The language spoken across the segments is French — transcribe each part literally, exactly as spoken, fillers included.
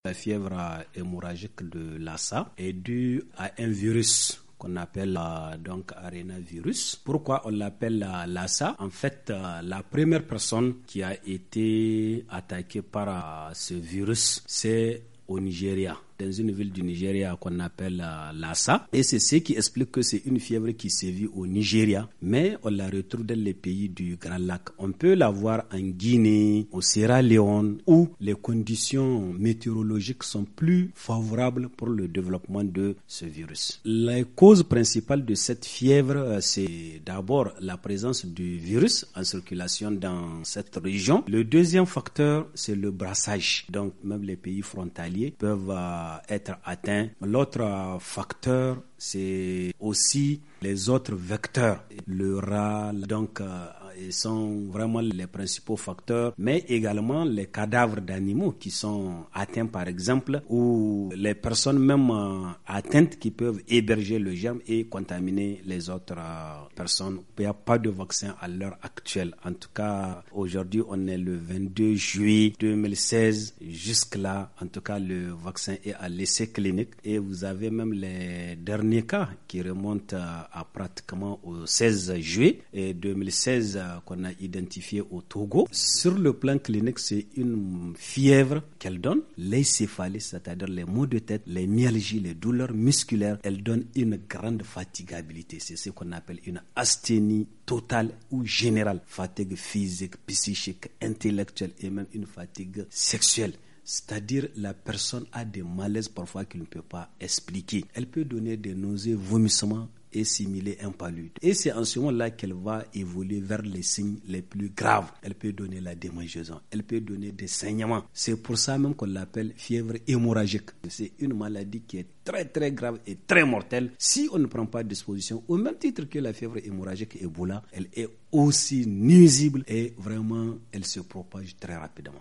La fièvre hémorragique de Lassa est due à un virus qu'on appelle euh, donc arénavirus. Pourquoi on l'appelle euh, Lassa? En fait, euh, la première personne qui a été attaquée par euh, ce virus, c'est au Nigeria, dans une ville du Nigeria qu'on appelle euh, Lassa. Et c'est ce qui explique que c'est une fièvre qui sévit au Nigeria, mais on la retrouve dans les pays du Grand Lac. On peut la voir en Guinée, au Sierra Leone, où les conditions météorologiques sont plus favorables pour le développement de ce virus. La cause principale de cette fièvre, euh, c'est d'abord la présence du virus en circulation dans cette région. Le deuxième facteur, c'est le brassage. Donc, même les pays frontaliers peuvent euh, être atteints. L'autre facteur, c'est aussi les autres vecteurs. Le rat, donc, euh, ils sont vraiment les principaux facteurs, mais également les cadavres d'animaux qui sont atteints, par exemple, ou les personnes même euh, atteintes qui peuvent héberger le germe et contaminer les autres euh, personnes. Il n'y a pas de vaccin à l'heure actuelle. En tout cas, aujourd'hui, on est le vingt-deux juillet deux mille seize. Jusque-là, en tout cas, le vaccin est à l'essai clinique et vous avez même les derniers cas qui remontent à, à pratiquement au seize juillet et deux mille seize qu'on a identifié au Togo. Sur le plan clinique, c'est une fièvre qu'elle donne, les céphalées, c'est-à-dire les maux de tête, les myalgies, les douleurs musculaires. Elle donne une grande fatigabilité. C'est ce qu'on appelle une asthénie totale ou générale. Fatigue physique, psychique, intellectuelle et même une fatigue sexuelle. C'est-à-dire la personne a des malaises parfois qu'elle ne peut pas expliquer. Elle peut donner des nausées, vomissements et simuler un palude. Et c'est en ce moment-là qu'elle va évoluer vers les signes les plus graves. Elle peut donner la démangeaison, elle peut donner des saignements. C'est pour ça même qu'on l'appelle fièvre hémorragique. C'est une maladie qui est très très grave et très mortelle si on ne prend pas de disposition. Au même titre que la fièvre hémorragique Ebola, elle est aussi nuisible et vraiment elle se propage très rapidement.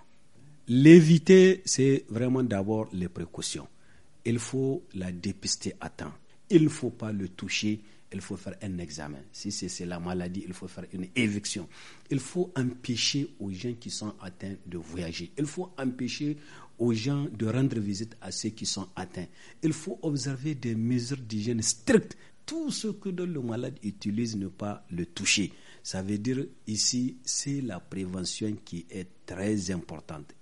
L'éviter, c'est vraiment d'abord les précautions. Il faut la dépister à temps. Il ne faut pas le toucher, il faut faire un examen. Si c'est, c'est la maladie, il faut faire une éviction. Il faut empêcher aux gens qui sont atteints de voyager. Il faut empêcher aux gens de rendre visite à ceux qui sont atteints. Il faut observer des mesures d'hygiène strictes. Tout ce que le malade utilise, ne pas le toucher. Ça veut dire ici, c'est la prévention qui est très importante.